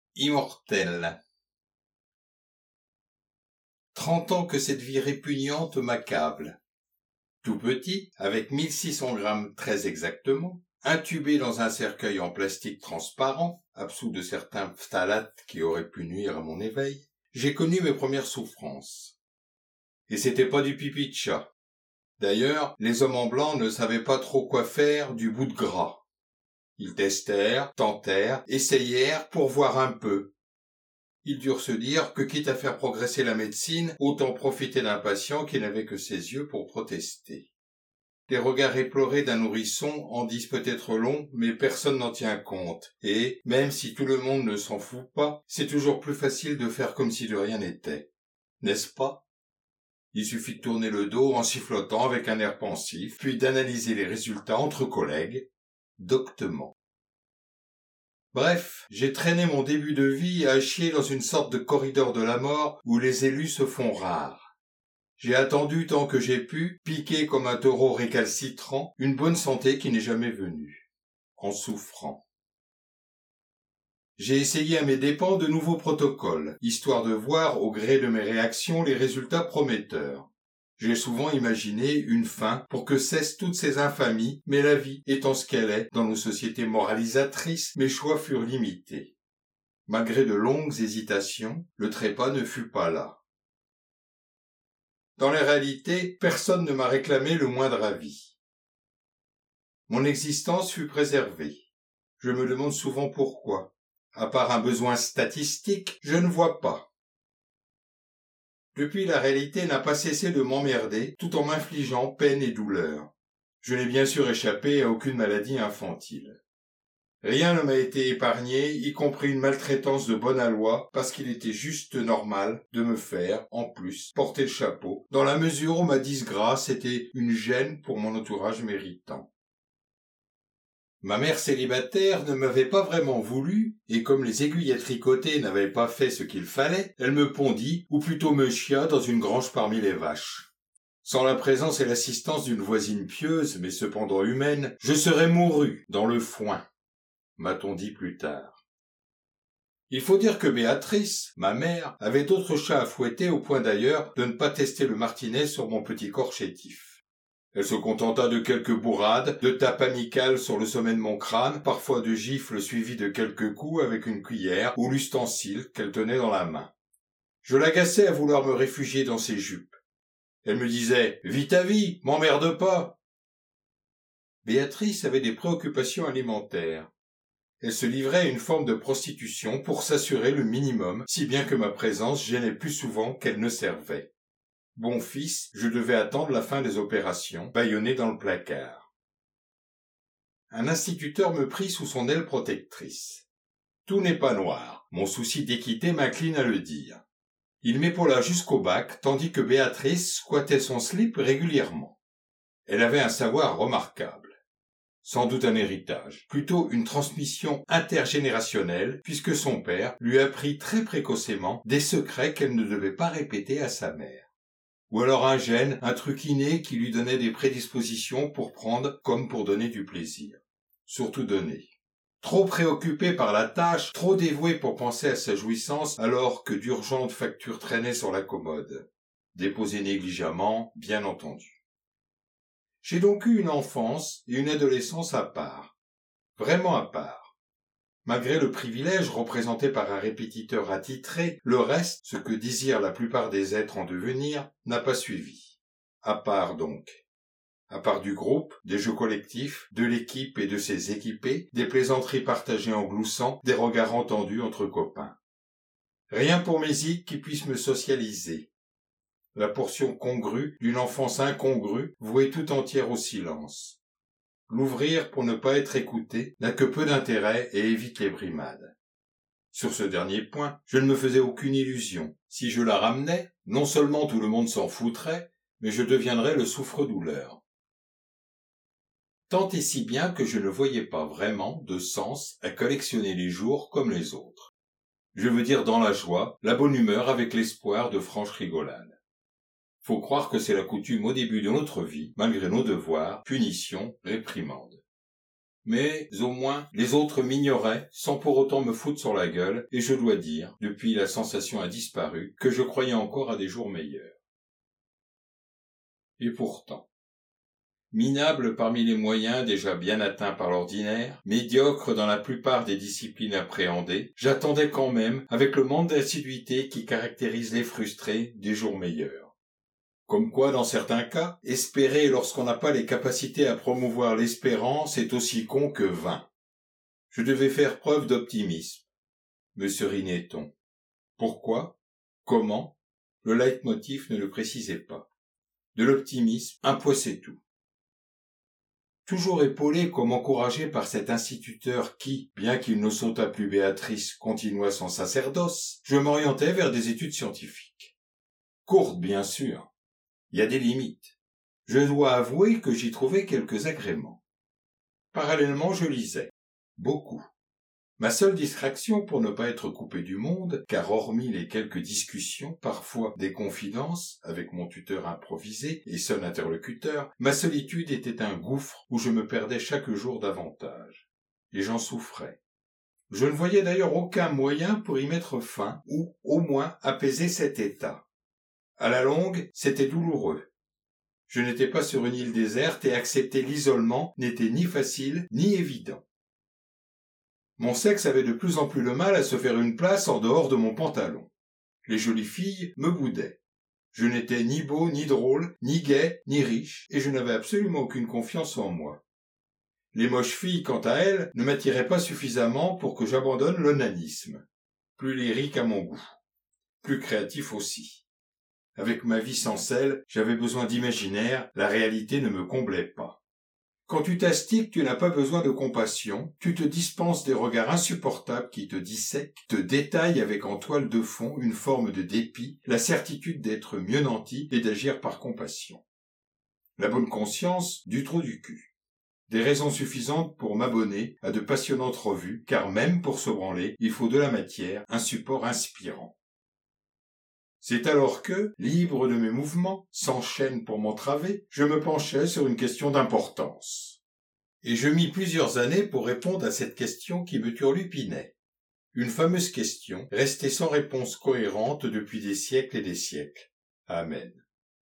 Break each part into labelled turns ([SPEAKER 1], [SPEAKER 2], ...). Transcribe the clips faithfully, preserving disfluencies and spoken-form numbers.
[SPEAKER 1] Immortel. Trente ans que cette vie répugnante m'accable. Tout petit, avec mille six cents grammes très exactement, intubé dans un cercueil en plastique transparent, absous de certains phtalates qui auraient pu nuire à mon éveil, j'ai connu mes premières souffrances. Et c'était pas du pipi de chat. D'ailleurs, les hommes en blanc ne savaient pas trop quoi faire du bout de gras. Ils testèrent, tentèrent, essayèrent pour voir un peu. Ils durent se dire que quitte à faire progresser la médecine, autant profiter d'un patient qui n'avait que ses yeux pour protester. Les regards éplorés d'un nourrisson en disent peut-être long, mais personne n'en tient compte. Et, même si tout le monde ne s'en fout pas, c'est toujours plus facile de faire comme si de rien n'était. N'est-ce pas? Il suffit de tourner le dos en sifflotant avec un air pensif, puis d'analyser les résultats entre collègues, doctement. Bref, j'ai traîné mon début de vie à chier dans une sorte de corridor de la mort où les élus se font rares. J'ai attendu tant que j'ai pu, piqué comme un taureau récalcitrant, une bonne santé qui n'est jamais venue, en souffrant. J'ai essayé à mes dépens de nouveaux protocoles, histoire de voir au gré de mes réactions les résultats prometteurs. J'ai souvent imaginé une fin pour que cessent toutes ces infamies, mais la vie étant ce qu'elle est, dans nos sociétés moralisatrices, mes choix furent limités. Malgré de longues hésitations, le trépas ne fut pas là. Dans la réalité, personne ne m'a réclamé le moindre avis. Mon existence fut préservée. Je me demande souvent pourquoi. À part un besoin statistique, je ne vois pas. Depuis, la réalité n'a pas cessé de m'emmerder, tout en m'infligeant peine et douleur. Je n'ai bien sûr échappé à aucune maladie infantile. Rien ne m'a été épargné, y compris une maltraitance de bonne aloi, parce qu'il était juste normal de me faire, en plus, porter le chapeau, dans la mesure où ma disgrâce était une gêne pour mon entourage méritant. Ma mère célibataire ne m'avait pas vraiment voulu, et comme les aiguilles à tricoter n'avaient pas fait ce qu'il fallait, elle me pondit, ou plutôt me chia dans une grange parmi les vaches. Sans la présence et l'assistance d'une voisine pieuse, mais cependant humaine, je serais mouru dans le foin, m'a-t-on dit plus tard. Il faut dire que Béatrice, ma mère, avait d'autres chats à fouetter au point d'ailleurs de ne pas tester le martinet sur mon petit corps chétif. Elle se contenta de quelques bourrades, de tapes amicales sur le sommet de mon crâne, parfois de gifles suivies de quelques coups avec une cuillère ou l'ustensile qu'elle tenait dans la main. Je l'agaçais à vouloir me réfugier dans ses jupes. Elle me disait « Vis ta vie, m'emmerde pas !» Béatrice avait des préoccupations alimentaires. Elle se livrait à une forme de prostitution pour s'assurer le minimum, si bien que ma présence gênait plus souvent qu'elle ne servait. Bon fils, je devais attendre la fin des opérations, bâillonné dans le placard. Un instituteur me prit sous son aile protectrice. Tout n'est pas noir, mon souci d'équité m'incline à le dire. Il m'épaula jusqu'au bac, tandis que Béatrice squattait son slip régulièrement. Elle avait un savoir remarquable. Sans doute un héritage, plutôt une transmission intergénérationnelle, puisque son père lui apprit très précocement des secrets qu'elle ne devait pas répéter à sa mère. Ou alors un gène, un truc inné qui lui donnait des prédispositions pour prendre comme pour donner du plaisir. Surtout donner. Trop préoccupé par la tâche, trop dévoué pour penser à sa jouissance alors que d'urgentes factures traînaient sur la commode. Déposées négligemment, bien entendu. J'ai donc eu une enfance et une adolescence à part. Vraiment à part. Malgré le privilège représenté par un répétiteur attitré, le reste, ce que désirent la plupart des êtres en devenir, n'a pas suivi. À part donc. À part du groupe, des jeux collectifs, de l'équipe et de ses équipés, des plaisanteries partagées en gloussant, des regards entendus entre copains. Rien pour mes ics qui puissent me socialiser. La portion congrue d'une enfance incongrue, vouée tout entière au silence. L'ouvrir pour ne pas être écouté n'a que peu d'intérêt et évite les brimades. Sur ce dernier point, je ne me faisais aucune illusion. Si je la ramenais, non seulement tout le monde s'en foutrait, mais je deviendrais le souffre-douleur. Tant et si bien que je ne voyais pas vraiment de sens à collectionner les jours comme les autres. Je veux dire dans la joie, la bonne humeur avec l'espoir de franche rigolade. Faut croire que c'est la coutume au début de notre vie, malgré nos devoirs, punitions, réprimandes. Mais, au moins, les autres m'ignoraient, sans pour autant me foutre sur la gueule, et je dois dire, depuis la sensation a disparu, que je croyais encore à des jours meilleurs. Et pourtant, minable parmi les moyens déjà bien atteints par l'ordinaire, médiocre dans la plupart des disciplines appréhendées, j'attendais quand même, avec le manque d'assiduité qui caractérise les frustrés, des jours meilleurs. Comme quoi, dans certains cas, espérer lorsqu'on n'a pas les capacités à promouvoir l'espérance est aussi con que vain. Je devais faire preuve d'optimisme. Me serinait-on. Pourquoi? Comment? Le leitmotiv ne le précisait pas. De l'optimisme, un point c'est tout. Toujours épaulé comme encouragé par cet instituteur qui, bien qu'il ne sautât plus Béatrice, continua son sacerdoce, je m'orientais vers des études scientifiques. Courtes, bien sûr. Il y a des limites. Je dois avouer que j'y trouvais quelques agréments. Parallèlement, je lisais. Beaucoup. Ma seule distraction pour ne pas être coupé du monde, car hormis les quelques discussions, parfois des confidences, avec mon tuteur improvisé et seul interlocuteur, ma solitude était un gouffre où je me perdais chaque jour davantage. Et j'en souffrais. Je ne voyais d'ailleurs aucun moyen pour y mettre fin, ou au moins apaiser cet état. À la longue, c'était douloureux. Je n'étais pas sur une île déserte et accepter l'isolement n'était ni facile ni évident. Mon sexe avait de plus en plus le mal à se faire une place en dehors de mon pantalon. Les jolies filles me boudaient. Je n'étais ni beau, ni drôle, ni gai, ni riche, et je n'avais absolument aucune confiance en moi. Les moches filles, quant à elles, ne m'attiraient pas suffisamment pour que j'abandonne l'onanisme. Plus lyrique à mon goût. Plus créatif aussi. Avec ma vie sans sel, j'avais besoin d'imaginaire, la réalité ne me comblait pas. Quand tu t'astiques, tu n'as pas besoin de compassion, tu te dispenses des regards insupportables qui te dissèquent, te détaillent avec en toile de fond une forme de dépit, la certitude d'être mieux nanti et d'agir par compassion. La bonne conscience du trou du cul. Des raisons suffisantes pour m'abonner à de passionnantes revues, car même pour se branler, il faut de la matière, un support inspirant. C'est alors que, libre de mes mouvements, sans chaîne pour m'entraver, je me penchais sur une question d'importance. Et je mis plusieurs années pour répondre à cette question qui me turlupinait. Une fameuse question, restée sans réponse cohérente depuis des siècles et des siècles. Amen.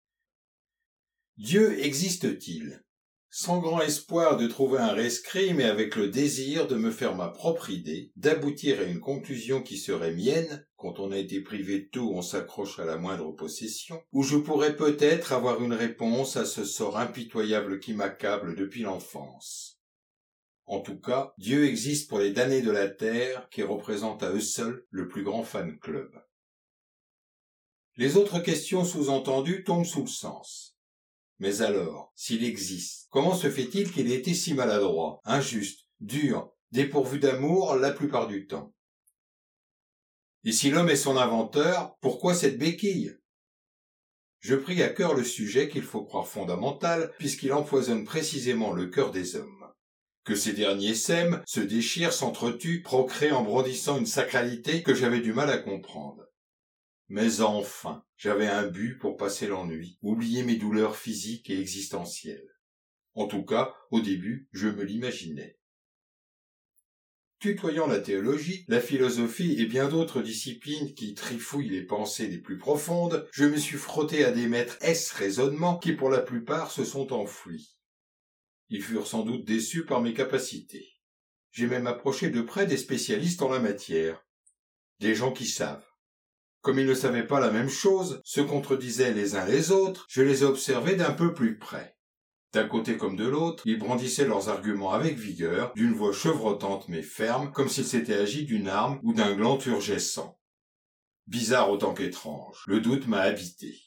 [SPEAKER 1] Dieu existe-t-il? Sans grand espoir de trouver un rescrit, mais avec le désir de me faire ma propre idée, d'aboutir à une conclusion qui serait mienne, quand on a été privé de tout, on s'accroche à la moindre possession, où je pourrais peut-être avoir une réponse à ce sort impitoyable qui m'accable depuis l'enfance. En tout cas, Dieu existe pour les damnés de la terre, qui représentent à eux seuls le plus grand fan club. Les autres questions sous-entendues tombent sous le sens. Mais alors, s'il existe, comment se fait-il qu'il ait été si maladroit, injuste, dur, dépourvu d'amour la plupart du temps? Et si l'homme est son inventeur, pourquoi cette béquille? Je pris à cœur le sujet qu'il faut croire fondamental, puisqu'il empoisonne précisément le cœur des hommes. Que ces derniers s'aiment, se déchirent, s'entretuent, procréent en brandissant une sacralité que j'avais du mal à comprendre. Mais enfin, j'avais un but pour passer l'ennui, oublier mes douleurs physiques et existentielles. En tout cas, au début, je me l'imaginais. Tutoyant la théologie, la philosophie et bien d'autres disciplines qui trifouillent les pensées les plus profondes, je me suis frotté à des maîtres ès raisonnements qui pour la plupart se sont enfouis. Ils furent sans doute déçus par mes capacités. J'ai même approché de près des spécialistes en la matière, des gens qui savent. Comme ils ne savaient pas la même chose, se contredisaient les uns les autres, je les ai observés d'un peu plus près. D'un côté comme de l'autre, ils brandissaient leurs arguments avec vigueur, d'une voix chevrotante mais ferme, comme s'il s'était agi d'une arme ou d'un gland turgescent. Bizarre autant qu'étrange, le doute m'a habité.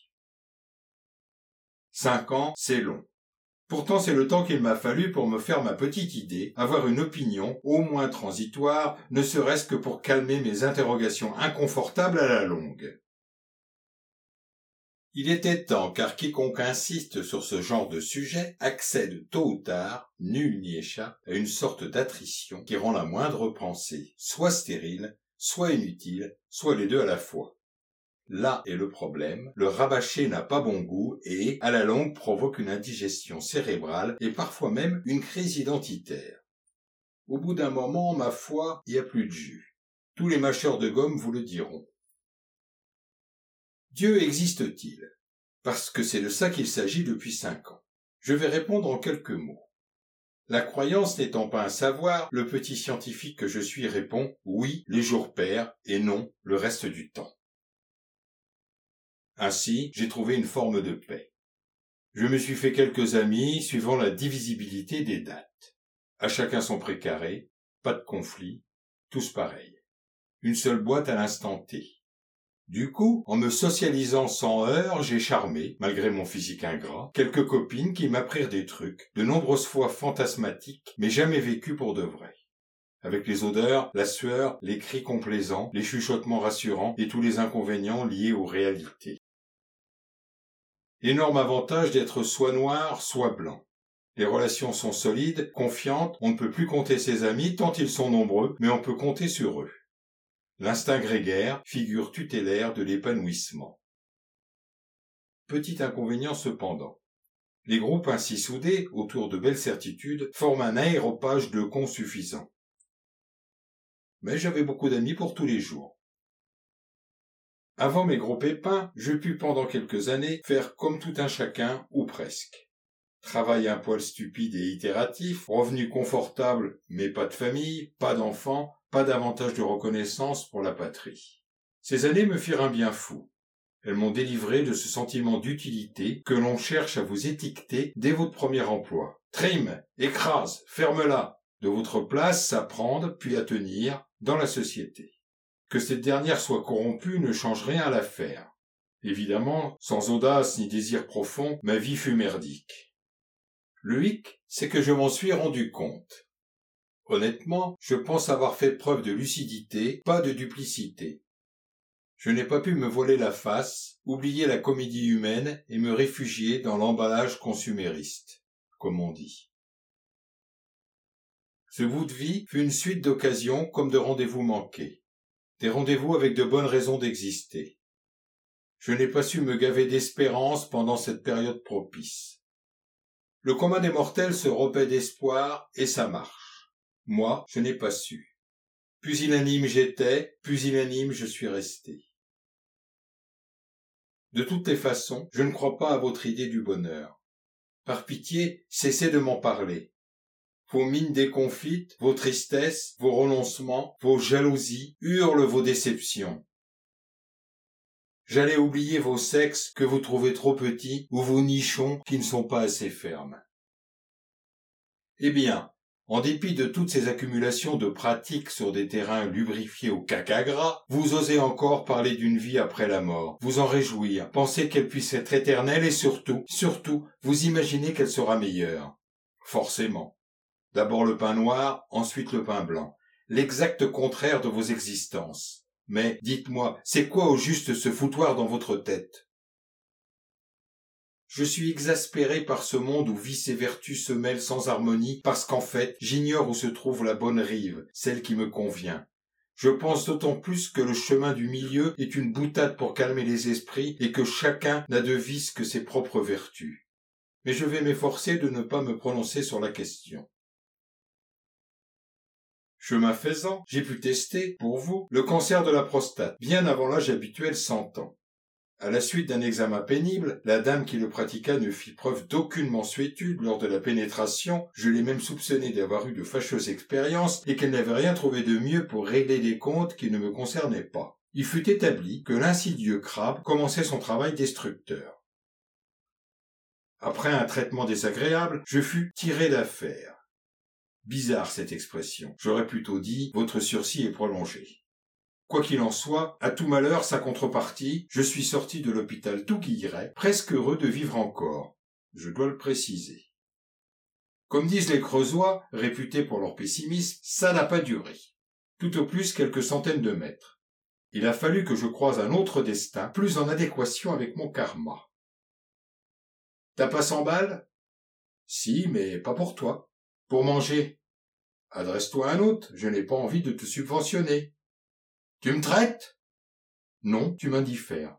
[SPEAKER 1] Cinq ans, c'est long. Pourtant c'est le temps qu'il m'a fallu pour me faire ma petite idée, avoir une opinion, au moins transitoire, ne serait-ce que pour calmer mes interrogations inconfortables à la longue. Il était temps, car quiconque insiste sur ce genre de sujet accède tôt ou tard, nul n'y échappe, à une sorte d'attrition qui rend la moindre pensée soit stérile, soit inutile, soit les deux à la fois. Là est le problème, le rabâché n'a pas bon goût et, à la longue, provoque une indigestion cérébrale et parfois même une crise identitaire. Au bout d'un moment, ma foi, il n'y a plus de jus. Tous les mâcheurs de gomme vous le diront. Dieu existe-t-il? Parce que c'est de ça qu'il s'agit depuis cinq ans. Je vais répondre en quelques mots. La croyance n'étant pas un savoir, le petit scientifique que je suis répond « oui, les jours pairs » et « non, le reste du temps ». Ainsi, j'ai trouvé une forme de paix. Je me suis fait quelques amis suivant la divisibilité des dates. À chacun son précaré, pas de conflit, tous pareils. Une seule boîte à l'instant T. Du coup, en me socialisant sans heurts, j'ai charmé, malgré mon physique ingrat, quelques copines qui m'apprirent des trucs, de nombreuses fois fantasmatiques, mais jamais vécus pour de vrai. Avec les odeurs, la sueur, les cris complaisants, les chuchotements rassurants et tous les inconvénients liés aux réalités. Énorme avantage d'être soit noir, soit blanc. Les relations sont solides, confiantes, on ne peut plus compter ses amis tant ils sont nombreux, mais on peut compter sur eux. L'instinct grégaire, figure tutélaire de l'épanouissement. Petit inconvénient cependant. Les groupes ainsi soudés, autour de belles certitudes, forment un aéropage de cons suffisant. Mais j'avais beaucoup d'amis pour tous les jours. Avant mes gros pépins, je pus pendant quelques années faire comme tout un chacun, ou presque. Travail un poil stupide et itératif, revenu confortable, mais pas de famille, pas d'enfants, pas davantage de reconnaissance pour la patrie. Ces années me firent un bien fou. Elles m'ont délivré de ce sentiment d'utilité que l'on cherche à vous étiqueter dès votre premier emploi. Trime, écrase, ferme-la, de votre place à prendre puis à tenir dans la société. Que cette dernière soit corrompue ne change rien à l'affaire. Évidemment, sans audace ni désir profond, ma vie fut merdique. Le hic, c'est que je m'en suis rendu compte. Honnêtement, je pense avoir fait preuve de lucidité, pas de duplicité. Je n'ai pas pu me voiler la face, oublier la comédie humaine et me réfugier dans l'emballage consumériste, comme on dit. Ce bout de vie fut une suite d'occasions comme de rendez-vous manqués. Des rendez-vous avec de bonnes raisons d'exister. Je n'ai pas su me gaver d'espérance pendant cette période propice. Le commun des mortels se repaît d'espoir et ça marche. Moi, je n'ai pas su. Pusillanime j'étais, pusillanime je suis resté. De toutes les façons, je ne crois pas à votre idée du bonheur. Par pitié, cessez de m'en parler. Vos mines déconfites, vos tristesses, vos renoncements, vos jalousies hurlent vos déceptions. J'allais oublier vos sexes que vous trouvez trop petits ou vos nichons qui ne sont pas assez fermes. Eh bien, en dépit de toutes ces accumulations de pratiques sur des terrains lubrifiés au caca gras, vous osez encore parler d'une vie après la mort, vous en réjouir, penser qu'elle puisse être éternelle et surtout, surtout, vous imaginez qu'elle sera meilleure. Forcément. D'abord le pain noir, ensuite le pain blanc. L'exact contraire de vos existences. Mais, dites-moi, c'est quoi au juste ce foutoir dans votre tête? Je suis exaspéré par ce monde où vice et vertu se mêlent sans harmonie, parce qu'en fait, j'ignore où se trouve la bonne rive, celle qui me convient. Je pense d'autant plus que le chemin du milieu est une boutade pour calmer les esprits et que chacun n'a de vice que ses propres vertus. Mais je vais m'efforcer de ne pas me prononcer sur la question. Chemin faisant, j'ai pu tester, pour vous, le cancer de la prostate, bien avant l'âge habituel cent ans. À la suite d'un examen pénible, la dame qui le pratiqua ne fit preuve d'aucune mansuétude lors de la pénétration, je l'ai même soupçonnée d'avoir eu de fâcheuses expériences et qu'elle n'avait rien trouvé de mieux pour régler des comptes qui ne me concernaient pas. Il fut établi que l'insidieux crabe commençait son travail destructeur. Après un traitement désagréable, je fus tiré d'affaire. Bizarre cette expression, j'aurais plutôt dit « votre sursis est prolongé ». Quoi qu'il en soit, à tout malheur sa contrepartie, je suis sorti de l'hôpital tout guilleret, presque heureux de vivre encore. Je dois le préciser. Comme disent les Creusois, réputés pour leur pessimisme, ça n'a pas duré. Tout au plus quelques centaines de mètres. Il a fallu que je croise un autre destin, plus en adéquation avec mon karma. T'as pas cent balles? Si, mais pas pour toi. Pour manger. Adresse-toi à un autre, je n'ai pas envie de te subventionner. Tu me traites? Non, tu m'indiffères.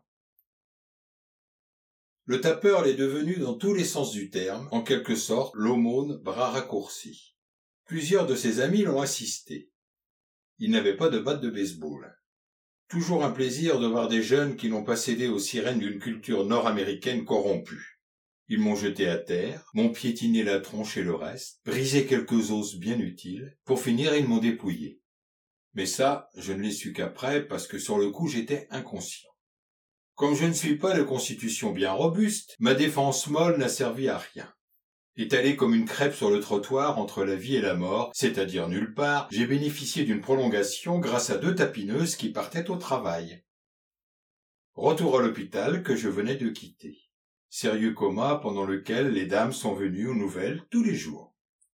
[SPEAKER 1] Le tapeur l'est devenu dans tous les sens du terme, en quelque sorte, l'aumône bras raccourci. Plusieurs de ses amis l'ont assisté. Il n'avait pas de batte de baseball. Toujours un plaisir de voir des jeunes qui n'ont pas cédé aux sirènes d'une culture nord-américaine corrompue. Ils m'ont jeté à terre, m'ont piétiné la tronche et le reste, brisé quelques os bien utiles. Pour finir, ils m'ont dépouillé. Mais ça, je ne l'ai su qu'après, parce que sur le coup, j'étais inconscient. Comme je ne suis pas de constitution bien robuste, ma défense molle n'a servi à rien. Étalé comme une crêpe sur le trottoir entre la vie et la mort, c'est-à-dire nulle part, j'ai bénéficié d'une prolongation grâce à deux tapineuses qui partaient au travail. Retour à l'hôpital que je venais de quitter. Sérieux coma pendant lequel les dames sont venues aux nouvelles tous les jours.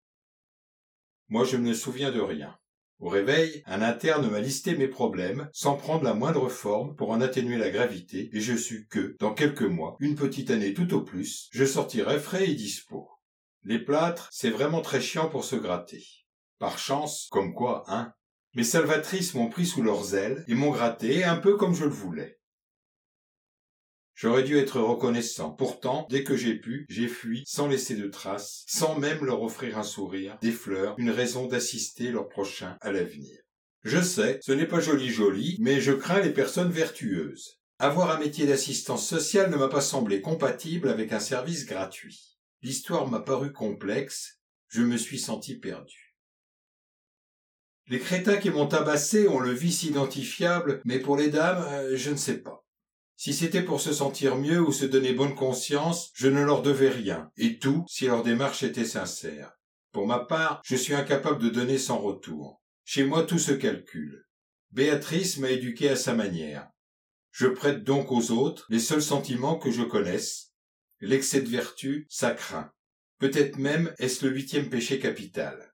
[SPEAKER 1] Moi, je ne me souviens de rien. Au réveil, un interne m'a listé mes problèmes, sans prendre la moindre forme pour en atténuer la gravité, et je sus que, dans quelques mois, une petite année tout au plus, je sortirais frais et dispo. Les plâtres, c'est vraiment très chiant pour se gratter. Par chance, comme quoi, hein. Mes salvatrices m'ont pris sous leurs ailes et m'ont gratté un peu comme je le voulais. J'aurais dû être reconnaissant. Pourtant, dès que j'ai pu, j'ai fui sans laisser de traces, sans même leur offrir un sourire, des fleurs, une raison d'assister leurs prochains à l'avenir. Je sais, ce n'est pas joli joli, mais je crains les personnes vertueuses. Avoir un métier d'assistance sociale ne m'a pas semblé compatible avec un service gratuit. L'histoire m'a paru complexe, je me suis senti perdu. Les crétins qui m'ont tabassé ont le vice identifiable, mais pour les dames, euh, je ne sais pas. Si c'était pour se sentir mieux ou se donner bonne conscience, je ne leur devais rien, et tout si leur démarche était sincère. Pour ma part, je suis incapable de donner sans retour. Chez moi, tout se calcule. Béatrice m'a éduqué à sa manière. Je prête donc aux autres les seuls sentiments que je connaisse. L'excès de vertu, ça craint. Peut-être même est-ce le huitième péché capital.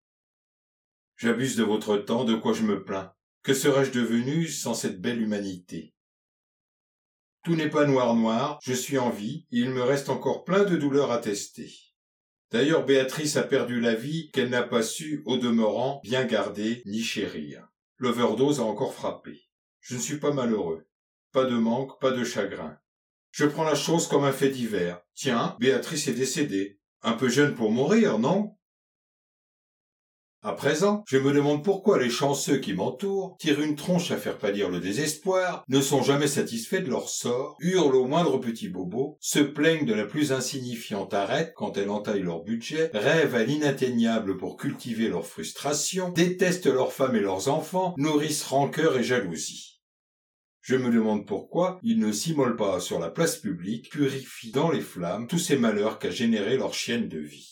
[SPEAKER 1] J'abuse de votre temps, de quoi je me plains. Que serais-je devenu sans cette belle humanité ? Tout n'est pas noir noir, je suis en vie, et il me reste encore plein de douleurs à tester. D'ailleurs, Béatrice a perdu la vie qu'elle n'a pas su, au demeurant, bien garder ni chérir. L'overdose a encore frappé. Je ne suis pas malheureux. Pas de manque, pas de chagrin. Je prends la chose comme un fait divers. Tiens, Béatrice est décédée. Un peu jeune pour mourir, non ? À présent, je me demande pourquoi les chanceux qui m'entourent tirent une tronche à faire pâlir le désespoir, ne sont jamais satisfaits de leur sort, hurlent au moindre petit bobo, se plaignent de la plus insignifiante arête quand elle entaille leur budget, rêvent à l'inatteignable pour cultiver leur frustration, détestent leurs femmes et leurs enfants, nourrissent rancœur et jalousie. Je me demande pourquoi ils ne s'immolent pas sur la place publique, purifient dans les flammes tous ces malheurs qu'a généré leur chienne de vie.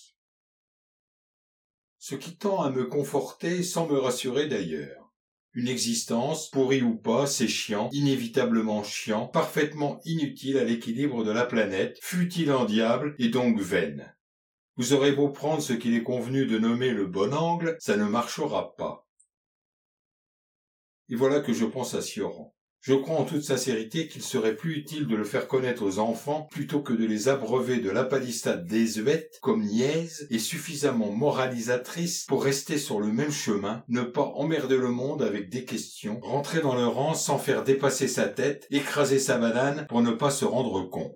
[SPEAKER 1] Ce qui tend à me conforter sans me rassurer d'ailleurs. Une existence, pourrie ou pas, c'est chiant, inévitablement chiant, parfaitement inutile à l'équilibre de la planète, futile en diable et donc vaine. Vous aurez beau prendre ce qu'il est convenu de nommer le bon angle, ça ne marchera pas. Et voilà que je pense à Sioran. Je crois en toute sincérité qu'il serait plus utile de le faire connaître aux enfants plutôt que de les abreuver de lapalissade désuète comme niaise et suffisamment moralisatrice pour rester sur le même chemin, ne pas emmerder le monde avec des questions, rentrer dans le rang sans faire dépasser sa tête, écraser sa banane pour ne pas se rendre compte.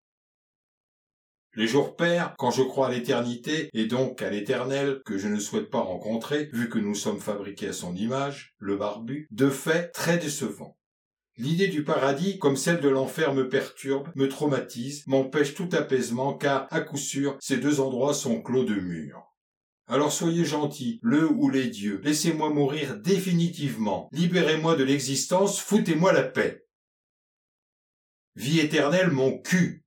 [SPEAKER 1] Les jours pairs, quand je crois à l'éternité, et donc à l'éternel, que je ne souhaite pas rencontrer, vu que nous sommes fabriqués à son image, le barbu, de fait très décevant. L'idée du paradis, comme celle de l'enfer, me perturbe, me traumatise, m'empêche tout apaisement, car, à coup sûr, ces deux endroits sont clos de murs. Alors soyez gentils, le ou les dieux, laissez-moi mourir définitivement, libérez-moi de l'existence, foutez-moi la paix. Vie éternelle, mon cul!